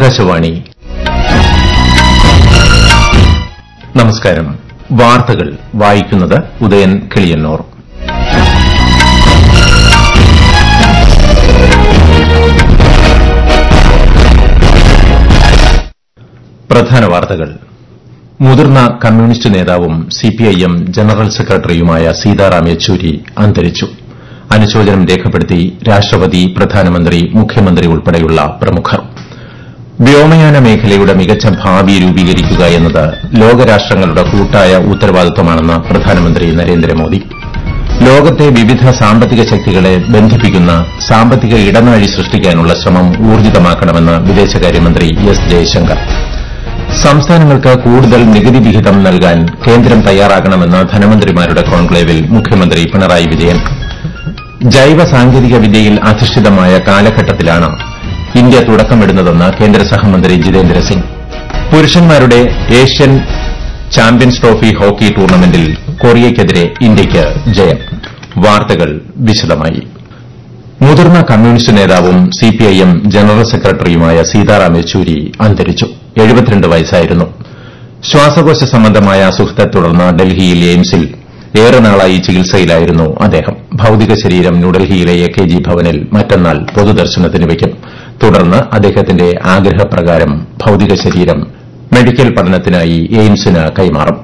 ആകാശവാണി. നമസ്കാരം. വാർത്തകൾ വായിക്കുന്നത് ഉദയൻ കിളിയന്നൂർ. പ്രധാന വാർത്തകൾ. മുതിർന്ന കമ്മ്യൂണിസ്റ്റ് നേതാവും സിപിഐഎം ജനറൽ സെക്രട്ടറിയുമായ സീതാറാം യെച്ചൂരി അന്തരിച്ചു. അനുശോചനം രേഖപ്പെടുത്തി രാഷ്ട്രപതി, പ്രധാനമന്ത്രി, മുഖ്യമന്ത്രി ഉൾപ്പെടെയുള്ള പ്രമുഖർ. വ്യോമയാന മേഖലയുടെ മികച്ച ഭാവി രൂപീകരിക്കുക എന്നത് ലോകരാഷ്ട്രങ്ങളുടെ കൂട്ടായ ഉത്തരവാദിത്തമാണെന്ന് പ്രധാനമന്ത്രി നരേന്ദ്രമോദി. ലോകത്തെ വിവിധ സാമ്പത്തിക ശക്തികളെ ബന്ധിപ്പിക്കുന്ന സാമ്പത്തിക ഇടനാഴി സൃഷ്ടിക്കാനുള്ള ശ്രമം ഊർജിതമാക്കണമെന്ന് വിദേശകാര്യമന്ത്രി എസ് ജയശങ്കർ. സംസ്ഥാനങ്ങൾക്ക് കൂടുതൽ നികുതി വിഹിതം നൽകാൻ കേന്ദ്രം തയ്യാറാകണമെന്ന് ധനമന്ത്രിമാരുടെ കോൺക്ലേവിൽ മുഖ്യമന്ത്രി പിണറായി വിജയൻ. ജൈവ സാങ്കേതിക വിദ്യയിൽ അധിഷ്ഠിതമായ കാലഘട്ടത്തിലാണ് ഇന്ത്യ തുടക്കമിടുന്നതെന്ന് കേന്ദ്ര സഹമന്ത്രി ജിതേന്ദ്ര സിംഗ്. പുരുഷന്മാരുടെ ഏഷ്യൻ ചാമ്പ്യൻസ് ട്രോഫി ഹോക്കി ടൂർണമെന്റിൽ കൊറിയയ്ക്കെതിരെ ഇന്ത്യയ്ക്ക് ജയം. വാർത്തകൾ വിശദമായി. മുതിർന്ന കമ്മ്യൂണിസ്റ്റ് നേതാവും സിപിഐഎം ജനറൽ സെക്രട്ടറിയുമായ സീതാറാം യെച്ചൂരി അന്തരിച്ചു. 72 വയസ്സായിരുന്നു. ശ്വാസകോശ സംബന്ധമായ അസുഖത്തെ തുടർന്ന് ഡൽഹിയിൽ എയിംസിൽ ഏറെ നാളായി ചികിത്സയിലായിരുന്നു അദ്ദേഹം. ഭൌതിക ശരീരം ന്യൂഡൽഹിയിലെ എകെജി ഭവനിൽ മറ്റന്നാൾ പൊതുദർശനത്തിന് വയ്ക്കും. തുടർന്ന് അദ്ദേഹത്തിന്റെ ആഗ്രഹപ്രകാരം ഭൌതിക ശരീരം മെഡിക്കൽ പഠനത്തിനായി എയിംസിന് കൈമാറും.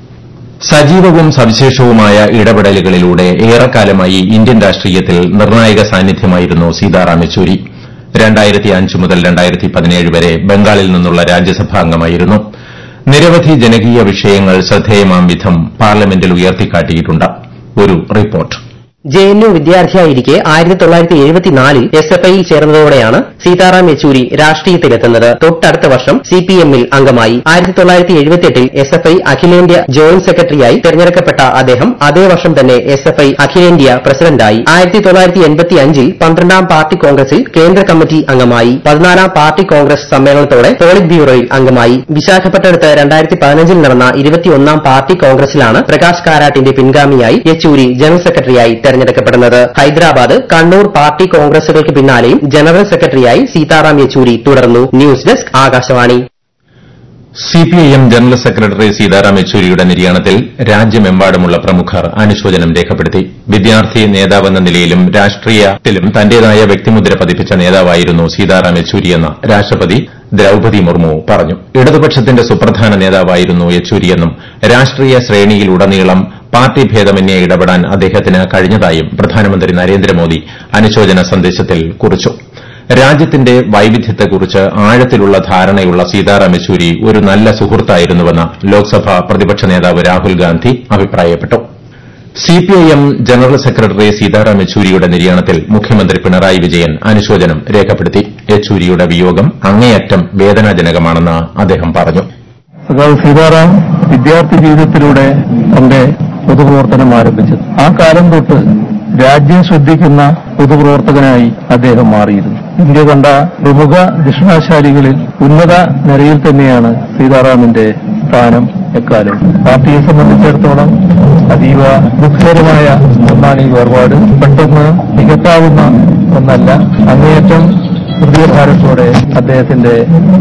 സജീവവും സവിശേഷവുമായ ഇടപെടലുകളിലൂടെ ഏറെക്കാലമായി ഇന്ത്യൻ രാഷ്ട്രീയത്തിൽ നിർണായക സാന്നിധ്യമായിരുന്നു സീതാറാം യെച്ചൂരി. 2005 മുതൽ 2017 വരെ ബംഗാളിൽ നിന്നുള്ള രാജ്യസഭാ അംഗമായിരുന്നു. നിരവധി ജനകീയ വിഷയങ്ങൾ ശ്രദ്ധേയമാം വിധം പാർലമെന്റിൽ ഉയർത്തിക്കാട്ടിയിട്ടുണ്ട്. ഒരു റിപ്പോർട്ട്. ജെഎൻയു വിദ്യാർത്ഥിയായിരിക്കെ 1974-ൽ എസ്എഫ്ഐയിൽ ചേർന്നതോടെയാണ് സീതാറാം യെച്ചൂരി രാഷ്ട്രീയത്തിലെത്തുന്നത്. തൊട്ടടുത്ത വർഷം സിപിഎമ്മിൽ അംഗമായി. 1978-ൽ എസ്എഫ്ഐ അഖിലേന്ത്യാ ജോയിന്റ് സെക്രട്ടറിയായി തെരഞ്ഞെടുക്കപ്പെട്ട അദ്ദേഹം അതേ വർഷം തന്നെ എസ്എഫ്ഐ അഖിലേന്ത്യാ പ്രസിഡന്റായി. 1995-ൽ 12ാം പാർട്ടി കോൺഗ്രസിൽ കേന്ദ്ര കമ്മിറ്റി അംഗമായി. 14ാം പാർട്ടി കോൺഗ്രസ് സമ്മേളനത്തോടെ പോളിറ്റ് ബ്യൂറോയിൽ അംഗമായി. വിശാഖപട്ടണത്ത് 2015-ൽ നടന്ന 21ാം പാർട്ടി കോൺഗ്രസിലാണ് പ്രകാശ് കാരാട്ടിന്റെ പിൻഗാമിയായി യെച്ചൂരി ജനറൽ സെക്രട്ടറിയായി തെരഞ്ഞെടുക്കപ്പെടുന്നത്. ഹൈദരാബാദ്, കണ്ണൂർ പാർട്ടി കോൺഗ്രസുകൾക്ക് പിന്നാലെയും ജനറൽ സെക്രട്ടറിയായി സീതാറാം യെച്ചൂരി തുടർന്നു. News desk, Akashvani. CPIM general secretary Sitaram യെച്ചൂരിയുടെ നിര്യാണത്തിൽ രാജ്യമെമ്പാടുമുള്ള പ്രമുഖർ അനുശോചനം രേഖപ്പെടുത്തി. വിദ്യാർത്ഥി നേതാവെന്ന നിലയിലും രാഷ്ട്രീയത്തിലും തന്റേതായ വ്യക്തിമുദ്ര പതിപ്പിച്ച നേതാവായിരുന്നു സീതാറാം യെച്ചൂരിയെന്ന് രാഷ്ട്രപതി ദ്രൌപതി മുർമു പറഞ്ഞു. ഇടതുപക്ഷത്തിന്റെ സുപ്രധാന നേതാവായിരുന്നു യെച്ചൂരിയെന്നും രാഷ്ട്രീയ ശ്രേണിയിലുടനീളം പാർട്ടി ഭേദമന്യേ ഇടപെടാൻ അദ്ദേഹത്തിന് കഴിഞ്ഞതായും പ്രധാനമന്ത്രി നരേന്ദ്രമോദി അനുശോചന സന്ദേശത്തിൽ കുറിച്ചു. രാജ്യത്തിന്റെ വൈവിധ്യത്തെക്കുറിച്ച് ആഴത്തിലുള്ള ധാരണയുള്ള സീതാറാം യെച്ചൂരി ഒരു നല്ല സുഹൃത്തായിരുന്നുവെന്ന് ലോക്സഭാ പ്രതിപക്ഷ നേതാവ് രാഹുൽ ഗാന്ധി അഭിപ്രായപ്പെട്ടു. സിപിഐഎം ജനറൽ സെക്രട്ടറി സീതാറാം യെച്ചൂരിയുടെ നിര്യാണത്തിൽ മുഖ്യമന്ത്രി പിണറായി വിജയൻ അനുശോചനം രേഖപ്പെടുത്തി. യെച്ചൂരിയുടെ വിയോഗം അങ്ങേയറ്റം വേദനാജനകമാണെന്ന് അദ്ദേഹം പറഞ്ഞു. സീതാറാം വിദ്യാർത്ഥി ജീവിതത്തിലൂടെ തന്റെ പൊതുപ്രവർത്തനം ആരംഭിച്ചത്. ആ കാലം തൊട്ട് രാജ്യം ശ്രദ്ധിക്കുന്ന പൊതുപ്രവർത്തകനായി അദ്ദേഹം മാറിയിരുന്നു. ഇന്ത്യ കണ്ട പ്രമുഖ ദക്ഷിണാശാലികളിൽ ഉന്നത നിരയിൽ തന്നെയാണ് സീതാറാമിന്റെ സ്ഥാനം എക്കാലം. പാർട്ടിയെ സംബന്ധിച്ചിടത്തോളം അതീവ ദുഃഖകരമായ ഒന്നാണ് ഈ വേർപാട്. പെട്ടെന്ന് നികത്താവുന്ന ഒന്നല്ല. അങ്ങേയറ്റം ഹൃദയഭാരത്തോടെ അദ്ദേഹത്തിന്റെ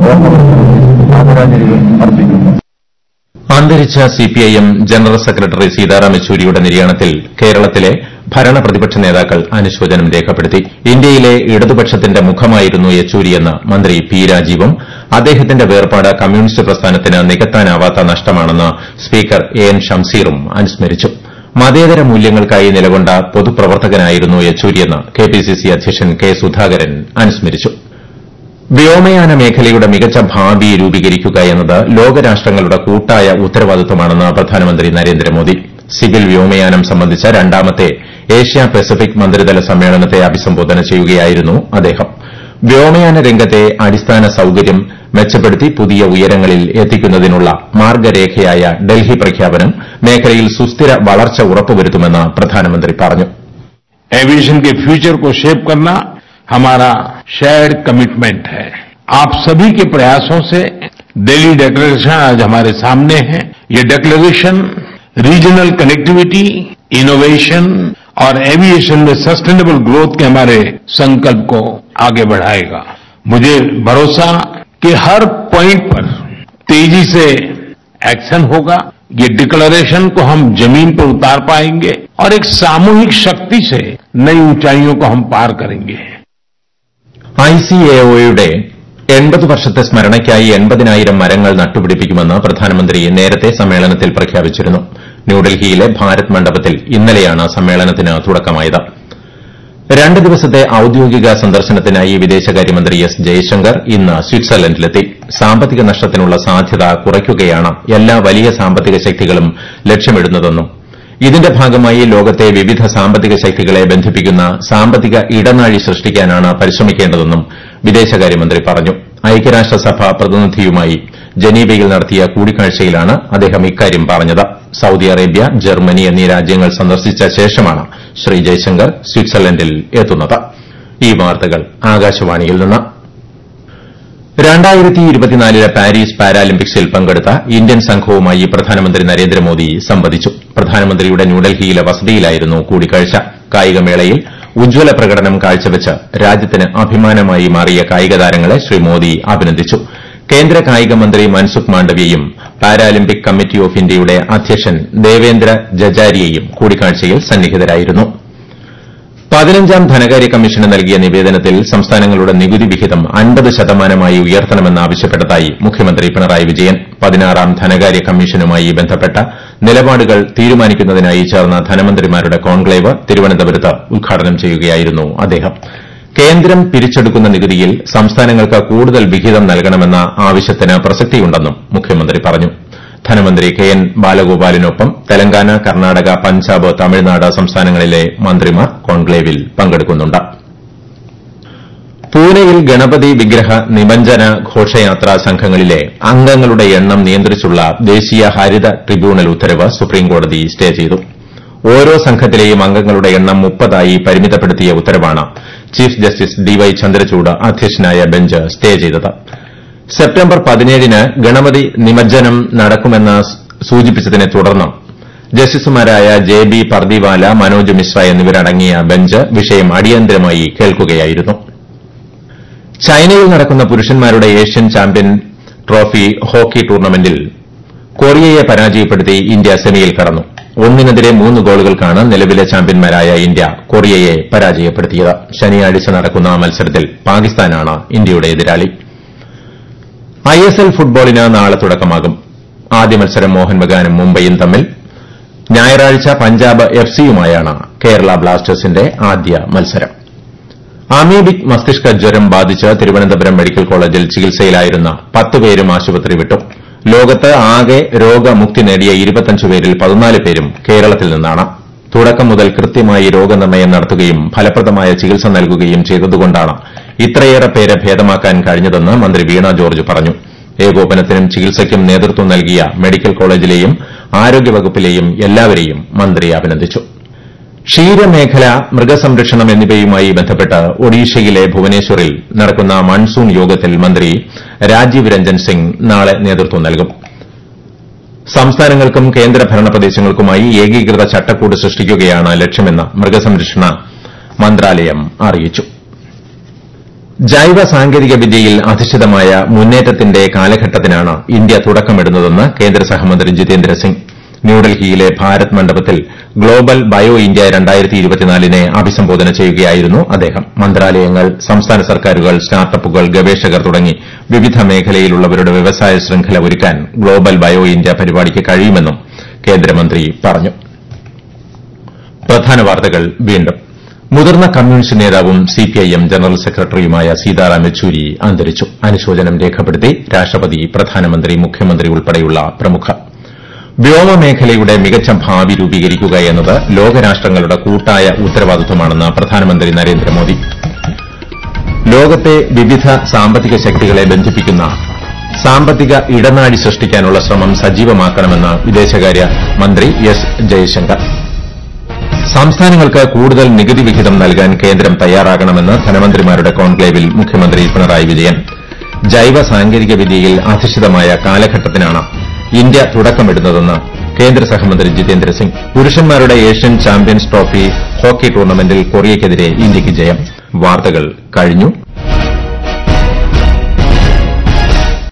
ആദരാഞ്ജലികൾ അർപ്പിക്കുന്നു. അന്തരിച്ച സിപിഐഎം ജനറൽ സെക്രട്ടറി സീതാറാം യെച്ചൂരിയുടെ നിര്യാണത്തിൽ കേരളത്തിലെ ഭരണ പ്രതിപക്ഷ നേതാക്കൾ അനുശോചനം രേഖപ്പെടുത്തി. ഇന്ത്യയിലെ ഇടതുപക്ഷത്തിന്റെ മുഖമായിരുന്നു യെച്ചൂരിയെന്ന് മന്ത്രി പി രാജീവും അദ്ദേഹത്തിന്റെ വേർപാട് കമ്മ്യൂണിസ്റ്റ് പ്രസ്ഥാനത്തിന് നികത്താനാവാത്ത നഷ്ടമാണെന്ന് സ്പീക്കർ എൻ ഷംസീറും അനുസ്മരിച്ചു. മതേതര മൂല്യങ്ങൾക്കായി നിലകൊണ്ട പൊതുപ്രവർത്തകനായിരുന്നു യെച്ചൂരിയെന്ന് കെപിസിസി അധ്യക്ഷൻ കെ സുധാകരൻ അനുസ്മരിച്ചു. വ്യോമയാന മേഖലയുടെ മികച്ച ഭാവി രൂപീകരിക്കുക എന്നത് ലോകരാഷ്ട്രങ്ങളുടെ കൂട്ടായ ഉത്തരവാദിത്തമാണെന്ന് പ്രധാനമന്ത്രി നരേന്ദ്രമോദി. സിവിൽ വ്യോമയാനം സംബന്ധിച്ച രണ്ടാമത്തെ ഏഷ്യ പസഫിക് മന്ത്രിതല സമ്മേളനത്തെ അഭിസംബോധന ചെയ്യുകയായിരുന്നു അദ്ദേഹം. വ്യോമയാന രംഗത്തെ അടിസ്ഥാന സൌകര്യം മെച്ചപ്പെടുത്തി പുതിയ ഉയരങ്ങളിൽ എത്തിക്കുന്നതിനുള്ള മാർഗ്ഗരേഖയായ ഡൽഹി പ്രഖ്യാപനം മേഖലയിൽ സുസ്ഥിര വളർച്ച ഉറപ്പുവരുത്തുമെന്ന് പ്രധാനമന്ത്രി പറഞ്ഞു. एविएशन के फ्यूचर को शेप करना हमारा शेयर्ड कमिटमेंट है. आप सभी के प्रयासों से दिल्ली डिक्लेरेशन आज हमारे सामने है. ये डिक्लेरेशन रीजनल कनेक्टिविटी, इनोवेशन और एविएशन में सस्टेनेबल ग्रोथ के हमारे संकल्प को आगे बढ़ाएगा. मुझे भरोसा कि हर पॉइंट पर तेजी से एक्शन होगा, ये डिक्लेरेशन को हम जमीन पर उतार पाएंगे और एक सामूहिक शक्ति से नई ऊंचाइयों को हम पार करेंगे. ICAO-യുടെ 80 വർഷത്തെ സ്മരണയ്ക്കായി 80,000 മരങ്ങൾ നട്ടുപിടിപ്പിക്കുമെന്ന് പ്രധാനമന്ത്രി നേരത്തെ സമ്മേളനത്തിൽ പ്രഖ്യാപിച്ചിരുന്നു. ന്യൂഡൽഹിയിലെ ഭാരത് മണ്ഡപത്തിൽ ഇന്നലെയാണ് സമ്മേളനത്തിന് തുടക്കമായത്. 2 ദിവസത്തെ ഔദ്യോഗിക സന്ദർശനത്തിനായി വിദേശകാര്യമന്ത്രി എസ് ജയശങ്കർ ഇന്ന് സ്വിറ്റ്സർലൻഡിലെത്തി. സാമ്പത്തിക നഷ്ടത്തിനുള്ള സാധ്യത കുറയ്ക്കുകയാണ് എല്ലാ വലിയ സാമ്പത്തിക ശക്തികളും ലക്ഷ്യമിടുന്നതെന്നും ഇതിന്റെ ഭാഗമായി ലോകത്തെ വിവിധ സാമ്പത്തിക ശക്തികളെ ബന്ധിപ്പിക്കുന്ന സാമ്പത്തിക ഇടനാഴി സൃഷ്ടിക്കാനാണ് പരിശ്രമിക്കേണ്ടതെന്നും വിദേശകാര്യമന്ത്രി പറഞ്ഞു. ഐക്യരാഷ്ട്രസഭ പ്രതിനിധിയുമായി ജനീവയിൽ നടത്തിയ കൂടിക്കാഴ്ചയിലാണ് അദ്ദേഹം ഇക്കാര്യം പറഞ്ഞത്. സൌദി അറേബ്യ, ജർമ്മനി എന്നീ രാജ്യങ്ങൾ സന്ദർശിച്ച ശേഷമാണ് ശ്രീ ജയശങ്കർ സ്വിറ്റ്സർലൻഡിൽ എത്തുന്നത്. ഈ വാർത്തകൾ ആകാശവാണിയിൽ നിന്ന്. 2024 പാരീസ് പാരാലിമ്പിക്സിൽ പങ്കെടുത്ത ഇന്ത്യൻ സംഘവുമായി പ്രധാനമന്ത്രി നരേന്ദ്രമോദി സംവദിച്ചു. പ്രധാനമന്ത്രിയുടെ ന്യൂഡൽഹിയിലെ വസതിയിലായിരുന്നു കൂടിക്കാഴ്ച. കായികമേളയിൽ ഉജ്ജ്വല പ്രകടനം കാഴ്ചവെച്ച് രാജ്യത്തിന് അഭിമാനമായി മാറിയ കായിക താരങ്ങളെ ശ്രീ മോദി അഭിനന്ദിച്ചു. കേന്ദ്ര കായിക മന്ത്രി മൻസുഖ് മാണ്ഡവ്യയും പാരാലിമ്പിക് കമ്മിറ്റി ഓഫ് ഇന്ത്യയുടെ അധ്യക്ഷൻ ദേവേന്ദ്ര ജജാരിയയും കൂടിക്കാഴ്ചയിൽ സന്നിഹിതരായിരുന്നു. 15ാം ധനകാര്യ കമ്മീഷന് നൽകിയ നിവേദനത്തിൽ സംസ്ഥാനങ്ങളുടെ നികുതി വിഹിതം 50% ഉയർത്തണമെന്നാവശ്യപ്പെട്ടതായി മുഖ്യമന്ത്രി പിണറായി വിജയൻ. 16ാം ധനകാര്യ കമ്മീഷനുമായി ബന്ധപ്പെട്ട നിലപാടുകൾ തീരുമാനിക്കുന്നതിനായി ചേർന്ന ധനമന്ത്രിമാരുടെ കോൺക്ലേവ് തിരുവനന്തപുരത്ത് ഉദ്ഘാടനം ചെയ്യുകയായിരുന്നു അദ്ദേഹം. കേന്ദ്രം പിരിച്ചെടുക്കുന്ന നികുതിയിൽ സംസ്ഥാനങ്ങൾക്ക് കൂടുതൽ വിഹിതം നൽകണമെന്ന ആവശ്യത്തിന് പ്രസക്തിയുണ്ടെന്നും മുഖ്യമന്ത്രി പറഞ്ഞു. ധനമന്ത്രി കെ എൻ ബാലഗോപാലിനൊപ്പം തെലങ്കാന, കർണാടക, പഞ്ചാബ്, തമിഴ്നാട് സംസ്ഥാനങ്ങളിലെ മന്ത്രിമാർ കോൺക്ലേവിൽ പങ്കെടുക്കുന്നുണ്ട്. പൂനെയിൽ ഗണപതി വിഗ്രഹ നിമജ്ജന ഘോഷയാത്രാ സംഘങ്ങളിലെ അംഗങ്ങളുടെ എണ്ണം നിയന്ത്രിച്ചുള്ള ദേശീയ ഹരിത ട്രിബ്യൂണൽ ഉത്തരവ് സുപ്രീംകോടതി സ്റ്റേ ചെയ്തു. ഓരോ സംഘത്തിലെയും അംഗങ്ങളുടെ എണ്ണം 30 പരിമിതപ്പെടുത്തിയ ഉത്തരവാണ് ചീഫ് ജസ്റ്റിസ് ഡിവൈ ചന്ദ്രചൂഡ് അധ്യക്ഷനായ ബെഞ്ച് സ്റ്റേ ചെയ്തത്. സെപ്റ്റംബർ 17-ന് ഗണപതി നിമജ്ജനം നടക്കുമെന്ന് സൂചിപ്പിച്ചതിനെ തുടർന്ന് ജസ്റ്റിസുമാരായ ജെ ബി പർദിവാല, മനോജ് മിശ്ര എന്നിവരടങ്ങിയ ബെഞ്ച് വിഷയം അടിയന്തരമായി കേൾക്കുകയായിരുന്നു. ചൈനയിൽ നടക്കുന്ന പുരുഷന്മാരുടെ ഏഷ്യൻ ചാമ്പ്യൻ ട്രോഫി ഹോക്കി ടൂർണമെന്റിൽ കൊറിയയെ പരാജയപ്പെടുത്തി ഇന്ത്യ സെമിയിൽ കടന്നു. 1-3 ഗോളുകൾക്കാണ് നിലവിലെ ചാമ്പ്യന്മാരായ ഇന്ത്യ കൊറിയയെ പരാജയപ്പെടുത്തിയത്. ശനിയാഴ്ച നടക്കുന്ന മത്സരത്തിൽ പാകിസ്ഥാനാണ് ഇന്ത്യയുടെ എതിരാളി. ISL ഫുട്ബോളിന് നാളെ തുടക്കമാകും. ആദ്യ മത്സരം മോഹൻ ബഗാനും മുംബൈയും തമ്മിൽ. ഞായറാഴ്ച പഞ്ചാബ് എഫ്സിയുമായാണ് കേരള ബ്ലാസ്റ്റേഴ്സിന്റെ ആദ്യ മത്സരം. അമീബിക് മസ്തിഷ്ക ജ്വരം ബാധിച്ച് തിരുവനന്തപുരം മെഡിക്കൽ കോളേജിൽ ചികിത്സയിലായിരുന്ന 10 പേരും ആശുപത്രി വിട്ടു. ലോകത്ത് ആകെ രോഗമുക്തി നേടിയ 25 പേരിൽ 14 പേരും കേരളത്തിൽ നിന്നാണ്. തുടക്കം മുതൽ കൃത്യമായി രോഗനിർണയം നടത്തുകയും ഫലപ്രദമായ ചികിത്സ നൽകുകയും ചെയ്തതുകൊണ്ടാണ് ഇത്രയേറെ പേരെ ഭേദമാക്കാൻ കഴിഞ്ഞതെന്ന് മന്ത്രി വീണ ജോർജ് പറഞ്ഞു. ഏകോപനത്തിനും ചികിത്സയ്ക്കും നേതൃത്വം നൽകിയ മെഡിക്കൽ കോളേജിലെയും ആരോഗ്യവകുപ്പിലെയും എല്ലാവരെയും മന്ത്രി അഭിനന്ദിച്ചു. ക്ഷീരമേഖല, മൃഗസംരക്ഷണം എന്നിവയുമായി ബന്ധപ്പെട്ട് ഒഡീഷയിലെ ഭുവനേശ്വറിൽ നടക്കുന്ന മൺസൂൺ യോഗത്തിൽ മന്ത്രി രാജീവ് രഞ്ജൻ സിംഗ് നാളെ നേതൃത്വം നൽകും. സംസ്ഥാനങ്ങൾക്കും കേന്ദ്രഭരണ പ്രദേശങ്ങൾക്കുമായി ഏകീകൃത ചട്ടക്കൂട് സൃഷ്ടിക്കുകയാണ് ലക്ഷ്യമെന്ന് മൃഗസംരക്ഷണ മന്ത്രാലയം അറിയിച്ചു. ജൈവ സാങ്കേതിക വിദ്യയിൽ അധിഷ്ഠിതമായ മുന്നേറ്റത്തിന്റെ കാലഘട്ടത്തിനാണ് ഇന്ത്യ തുടക്കമിടുന്നതെന്ന് കേന്ദ്ര സഹമന്ത്രി ജിതേന്ദ്ര സിംഗ്. ന്യൂഡൽഹിയിലെ ഭാരത് മണ്ഡപത്തിൽ ഗ്ലോബൽ ബയോ ഇന്ത്യ 2024-നെ അഭിസംബോധന ചെയ്യുകയായിരുന്നു അദ്ദേഹം. മന്ത്രാലയങ്ങൾ, സംസ്ഥാന സർക്കാരുകൾ, സ്റ്റാർട്ടപ്പുകൾ, ഗവേഷകർ തുടങ്ങി വിവിധ മേഖലയിലുള്ളവരുടെ വ്യവസായ ശൃംഖല ഒരുക്കാൻ ഗ്ലോബൽ ബയോ ഇന്ത്യ പരിപാടിക്ക് കഴിയുമെന്നും കേന്ദ്രമന്ത്രി പറഞ്ഞു. പ്രധാന വാർത്തകൾ വീണ്ടും. മുതിർന്ന കമ്മ്യൂണിസ്റ്റ് നേതാവും സിപിഐഎം ജനറൽ സെക്രട്ടറിയുമായ സീതാറാം യെച്ചൂരി അന്തരിച്ചു. അനുശോചനം രേഖപ്പെടുത്തി രാഷ്ട്രപതി, പ്രധാനമന്ത്രി, മുഖ്യമന്ത്രി ഉൾപ്പെടെയുള്ള പ്രമുഖർ. വ്യോമമേഖലയുടെ മികച്ച ഭാവി രൂപീകരിക്കുക എന്നത് ലോകരാഷ്ട്രങ്ങളുടെ കൂട്ടായ ഉത്തരവാദിത്വമാണെന്ന് പ്രധാനമന്ത്രി നരേന്ദ്രമോദി. ലോകത്തെ വിവിധ സാമ്പത്തിക ശക്തികളെ ബന്ധിപ്പിക്കുന്ന സാമ്പത്തിക ഇടനാഴി സൃഷ്ടിക്കാനുള്ള ശ്രമം സജീവമാക്കണമെന്ന് വിദേശകാര്യ മന്ത്രി എസ് ജയശങ്കർ. സംസ്ഥാനങ്ങൾക്ക് കൂടുതൽ നികുതി വിഹിതം നൽകാൻ കേന്ദ്രം തയ്യാറാകണമെന്ന് ധനമന്ത്രിമാരുടെ കോൺക്ലേവിൽ മുഖ്യമന്ത്രി പിണറായി വിജയൻ. ജൈവ സാങ്കേതിക വിദ്യയിൽ അധിഷ്ഠിതമായ കാലഘട്ടത്തിനാണ് ഇന്ത്യ തുടക്കമിടുന്നതെന്ന് കേന്ദ്ര സഹമന്ത്രി ജിതേന്ദ്ര സിംഗ്. പുരുഷന്മാരുടെ ഏഷ്യൻ ചാമ്പ്യൻസ് ട്രോഫി ഹോക്കി ടൂർണമെന്റിൽ കൊറിയയ്ക്കെതിരെ ഇന്ത്യയ്ക്ക് ജയം. വാർത്തകൾ കഴിഞ്ഞു.